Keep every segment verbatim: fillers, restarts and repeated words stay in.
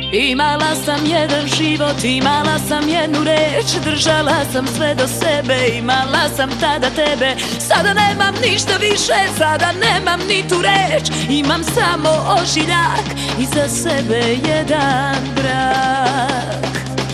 Imala sam jedan život, imala sam jednu reč, držala sam sve do sebe, imala sam tada tebe. Sada nemam ništa više, sada nemam ni tu reč, imam samo ožiljak i za sebe jedan brak.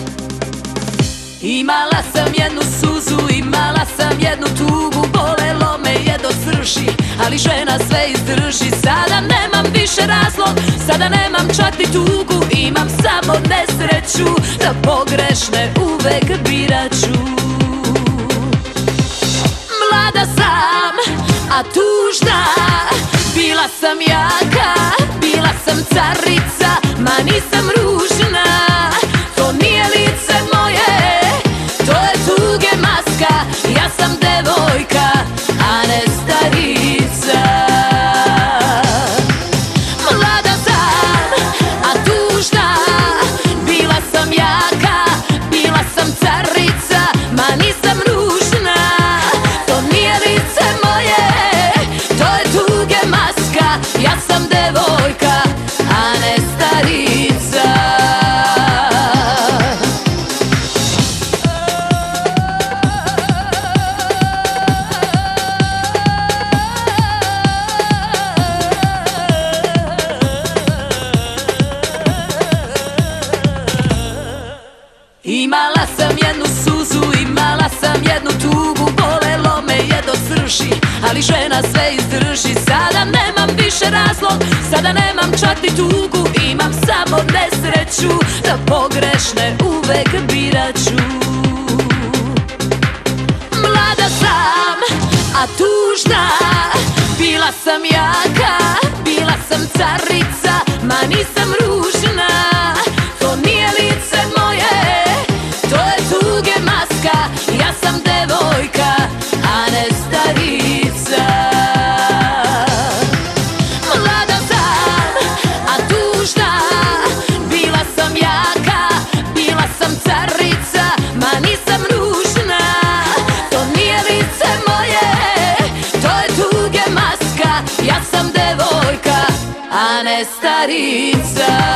Imala sam jednu suzu, imala sam jednu tugu, bolelo me je do srži, ali žena sve izdrži. Sada nemam više razlog, sada nemam čak ni tugu, imam samo nesreću, da pogrešne uvek biraću. Mlada sam, a tužna, bila sam jaka, bila sam carica, ma nisam ružna. To nije lice moje, to je tuge maska, ja sam devojka, a ne starica. Mlada sam, a tužna, bila sam jaka, bila sam carica, ma nisam ružna. To nije lice moje, to je tuge maska, ja sam devojka, a ne starica. Imala sam jednu suzu, imala sam jednu tugu, bolelo me je do srži, ali žena sve izdrži. Sada nemam više razlog, sada nemam čak ni tugu, imam samo nesreću, da pogrešne uvek biraću. Mlada sam, a tužna, bila sam jaka, bila sam carica, ma nisam ružna. To nije lice moje, to je tuge maska, ja sam devojka, a ne starica. Mlada sam, a tužna, bila sam jaka, bila sam carica, ma nisam ružna. To nije lice moje, to je tuge maska, ja sam devojka, a ne starica.